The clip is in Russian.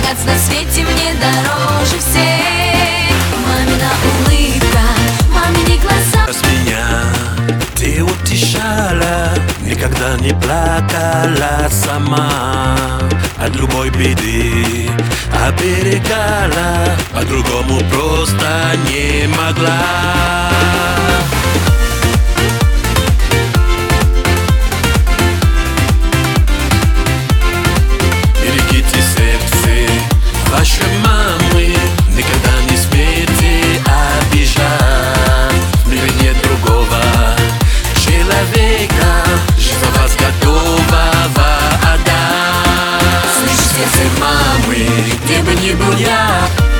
богатств на свете мне дороже всех. Мамина улыбка, мамины глаза. С меня ты утешала, никогда не плакала сама от любой беды, оберегала, по-другому просто не могла. Берегите сердце вашей мамы, никогда не смейте обижать. В мире нет другого человека, жизнь за вас готова отдать. Слышь, сердце мамы, Где бы ни был я,